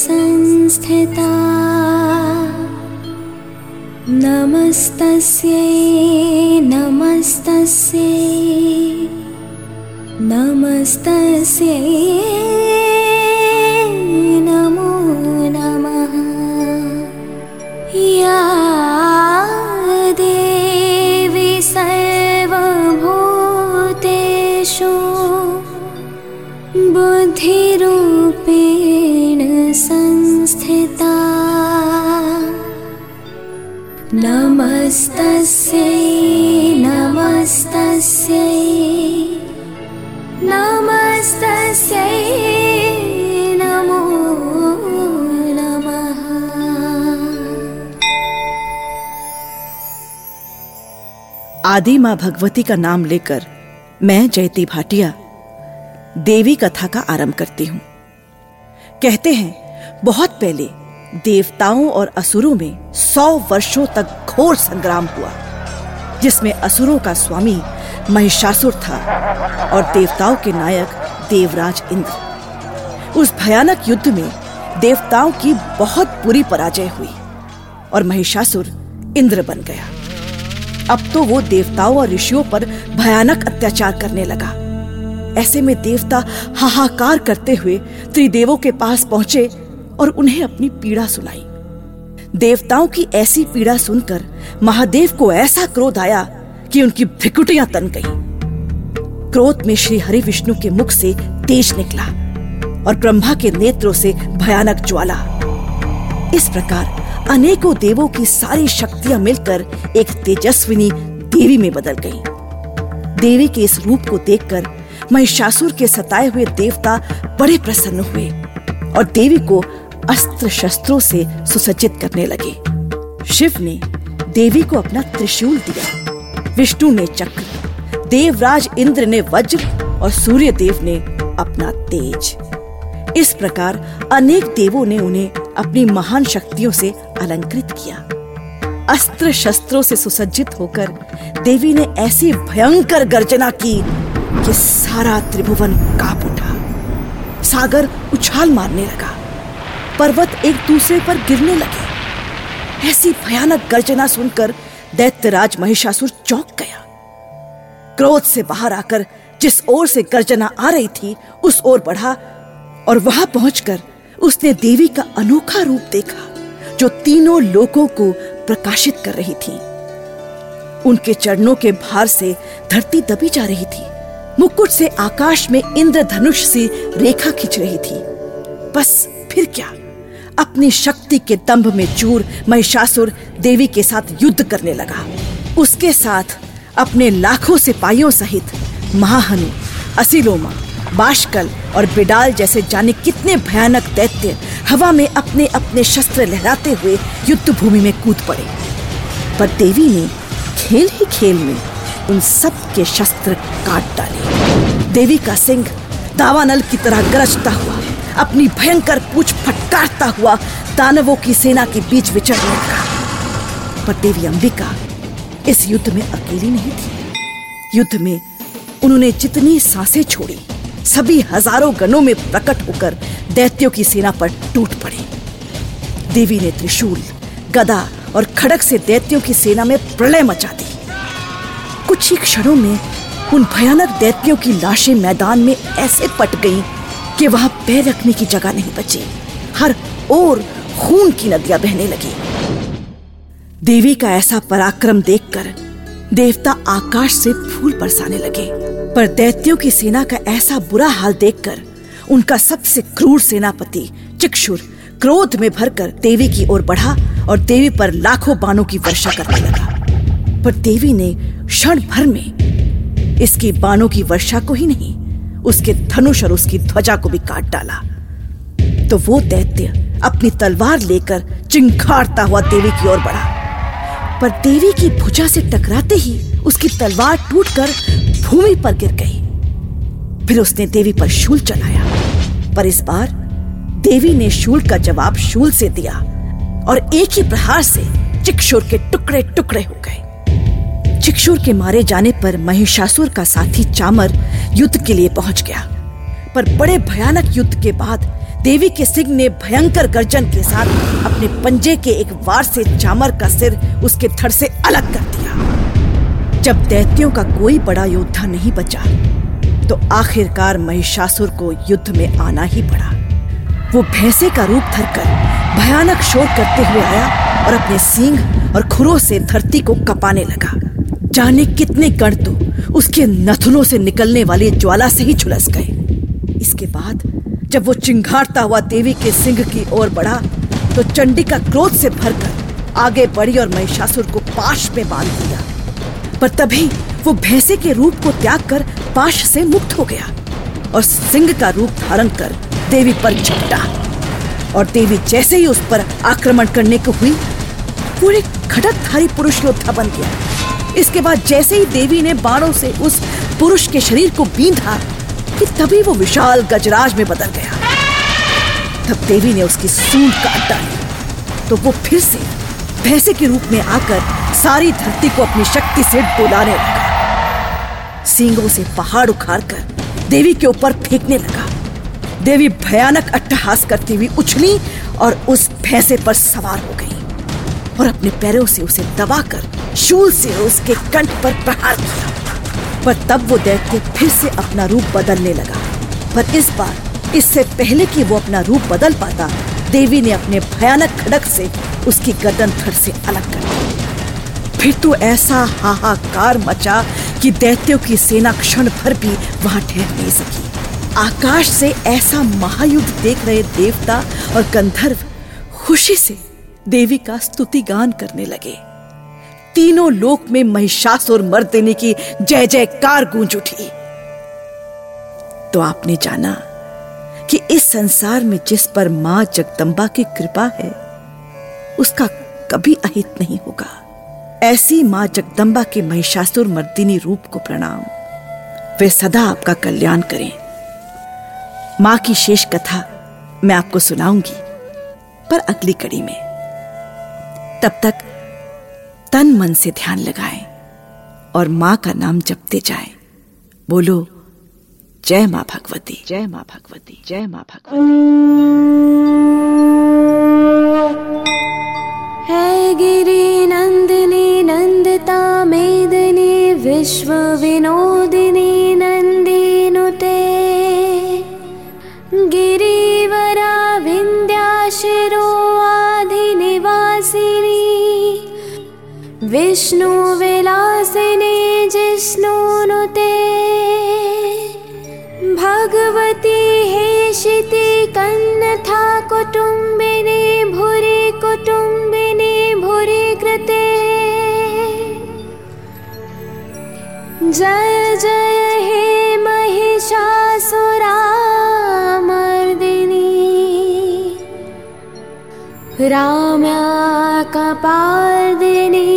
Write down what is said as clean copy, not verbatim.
संस्थिता नमस्तस्यै नमस्तस्यै नमस्तस्यै नमो नमः। या देवी सर्वभूतेषु बुद्धिरूपेण संस्थिता नमस्तस्यै नमस्तस्यै नमस्तस्यै नमो नमः। आदि माँ भगवती का नाम लेकर मैं जयती भाटिया देवी कथा का आरंभ करती हूँ। कहते हैं बहुत पहले देवताओं और असुरों में 100 वर्षों तक घोर संग्राम हुआ, जिसमें असुरों का स्वामी महिषासुर था और देवताओं के नायक देवराज इंद्र। उस भयानक युद्ध में देवताओं की बहुत बुरी पराजय हुई और महिषासुर इंद्र बन गया। अब तो वो देवताओं और ऋषियों पर भयानक अत्याचार करने लगा। ऐसे में देवता हाहाकार करते हुए त्रिदेवों के पास पहुंचे और उन्हें अपनी पीड़ा सुनाई। देवताओं की ऐसी पीड़ा सुनकर महादेव को ऐसा क्रोध आया कि उनकी भ्रिकुटियां तन गईं। क्रोध में श्री हरि विष्णु के मुख से तेज निकला और ब्रह्मा के नेत्रों से भयानक ज्वाला। इस प्रकार अनेकों देवों की सारी शक्तियां मिलकर एक तेजस्विनी देवी में बदल गईं। देवी के इस रूप को देखकर महिषासुर के सताए हुए देवता बड़े प्रसन्न हुए और देवी को अस्त्र शस्त्रों से सुसज्जित करने लगे। शिव ने देवी को अपना त्रिशूल दिया, विष्णु ने चक्र, देवराज इंद्र ने वज्र और सूर्य देव ने अपना तेज। इस प्रकार अनेक देवों ने उन्हें अपनी महान शक्तियों से अलंकृत किया। अस्त्र शस्त्रों से सुसज्जित होकर देवी ने ऐसी भयंकर गर्जना की कि सारा त्रिभुवन कांप उठा। सागर उछाल मारने लगा, पर्वत एक दूसरे पर गिरने लगे। ऐसी भयानक गर्जना सुनकर दैत्यराज महिषासुर चौंक गया। क्रोध से बाहर आकर जिस ओर से गर्जना आ रही थी उस ओर बढ़ा और वहां पहुंचकर उसने देवी का अनोखा रूप देखा, जो तीनों लोकों को प्रकाशित कर रही थी। उनके चरणों के भार से धरती दबी जा रही थी। मुकुट से आकाश में इंद्रधनुष सी रेखा खिंच रही थी। बस फिर क्या, अपनी शक्ति के दंभ में चूर महिषासुर देवी के साथ युद्ध करने लगा। उसके साथ अपने लाखों सिपाहियों सहित महाहनु, असिलोमा, बाशकल और बिडाल जैसे जाने कितने भयानक दैत्य हवा में अपने अपने शस्त्र लहराते हुए युद्ध भूमि में कूद पड़े। पर देवी ने खेल ही खेल में उन सब के शस्त्र काट डाले। देवी का सिंह दावानल की तरह गरजता हुआ अपनी भयंकर पूंछ फटकारता हुआ दानवों की सेना के बीच विचरने लगा। पर देवी अंबिका इस युद्ध में अकेली नहीं थी। युद्ध में उन्होंने जितनी सांसें छोड़ी सभी हजारों गणों में प्रकट होकर दैत्यों की सेना पर टूट पड़ी। देवी ने त्रिशूल, गदा और खड्ग से दैत्यों की सेना में प्रलय मचा दी। कुछ ही क्षणों में उन भयानक दैत्यों की लाशें मैदान में ऐसे पट गईं कि वहां पैर रखने की जगह नहीं बची। हर ओर खून की नदियां बहने लगी। देवी का ऐसा पराक्रम देखकर देवता आकाश से फूल बरसाने लगे। पर दैत्यों की सेना का ऐसा बुरा हाल देखकर उनका सबसे क्रूर सेनापति चिक्षुर क्रोध में भरकर देवी की ओर बढ़ा और देवी पर लाखों बाणों की वर्षा करने लगा। पर देवी ने क्षण भर में इसकी बाणों की वर्षा को ही नहीं, उसके धनुष और उसकी ध्वजा को भी काट डाला। तो वो दैत्य अपनी तलवार लेकर चिंखाड़ता हुआ देवी की ओर बढ़ा। पर देवी की भुजा से टकराते ही उसकी तलवार टूटकर भूमि पर गिर गई। फिर उसने देवी पर शूल चलाया, पर इस बार देवी ने शूल का जवाब शूल से दिया और एक ही प्रहार से चिक्षुर के टुकड़े टुकड़े हो गए। चिक्षुर के मारे जाने पर महिषासुर का साथी चामर युद्ध के लिए पहुंच गया। पर बड़े भयानक युद्ध के बाद देवी के सिंह ने भयंकर गर्जन के साथ अपने पंजे के एक वार से चामर का सिर उसके धड़ से अलग कर दिया। जब दैत्यों का कोई बड़ा योद्धा नहीं बचा तो आखिरकार महिषासुर को युद्ध में आना ही पड़ा। वो भैंसे का रूप धरकर भयानक शोर करते हुए आया और अपने सींग और खुरों से धरती को कपाने लगा। जाने कितने गण तो उसके नथुनों से निकलने वाली ज्वाला से ही झुलस गए। इसके बाद जब वो चिंघाड़ता हुआ देवी के सिंह की ओर बढ़ा तो चंडिका क्रोध से भरकर आगे बढ़ी और महिषासुर को पाश में बांध दिया। पर तभी वो भैंसे के रूप को त्याग कर पाश से मुक्त हो गया और सिंह का रूप धारण कर देवी पर झपटा। और देवी जैसे ही उस पर आक्रमण करने को हुई, वो एक खड्गधारी पुरुष योद्धा बन गया। इसके बाद जैसे ही देवी ने बाणों से उस पुरुष के शरीर को बींधा कि तभी वो विशाल गजराज में बदल गया। तब देवी ने उसकी सूंड काट डाली तो वो फिर से भैंसे के रूप में आकर सारी धरती को अपनी शक्ति से डुलाने लगा। सींगों से पहाड़ उखाड़कर देवी के ऊपर फेंकने लगा। देवी भयानक अट्टहास करती हुई उछली और उस भैंसे पर सवार हो गई और अपने पैरों से उसे दबाकर शूल से उसके कंठ पर प्रहार किया। पर तब वो दैत्य फिर से अपना रूप बदलने लगा। पर इस बार इससे पहले कि वो अपना रूप बदल पाता, देवी ने अपने भयानक खड्ग से उसकी गर्दन धड़ से अलग कर दी। फिर तो ऐसा हाहाकार मचा कि दैत्यों की सेना क्षण भर भी वहां ठहर नहीं सकी। आकाश से ऐसा महायुद्ध देख रहे देवता और गंधर्व खुशी से देवी का स्तुति गान करने लगे। तीनों लोक में महिषासुर मर्दिनी की जय जयकार गूंज उठी। तो आपने जाना कि इस संसार में जिस पर मां जगदम्बा की कृपा है उसका कभी अहित नहीं होगा। ऐसी मां जगदम्बा के महिषासुर मर्दिनी रूप को प्रणाम। वे सदा आपका कल्याण करें। मां की शेष कथा मैं आपको सुनाऊंगी, पर अगली कड़ी में। तब तक तन मन से ध्यान लगाएं और मां का नाम जपते जाएं। बोलो जय मां भगवती, जय मां भगवती, जय मां भगवती। है गिरि नंदिनी नंदिता मेदिनी विश्व विनोदिनी नंदिनुते गिरिवरा विंध्याशिरो आधिनिवासिनी विष्णु विलासिनी जिष्णुनुते भगवती हेशिति कन्नथा कुटुम्बिनी भूरि कुटुम्बिनी भूरि कृते जय जय हे महिषासुरा मर्दिनी राम्या कपार्दिनी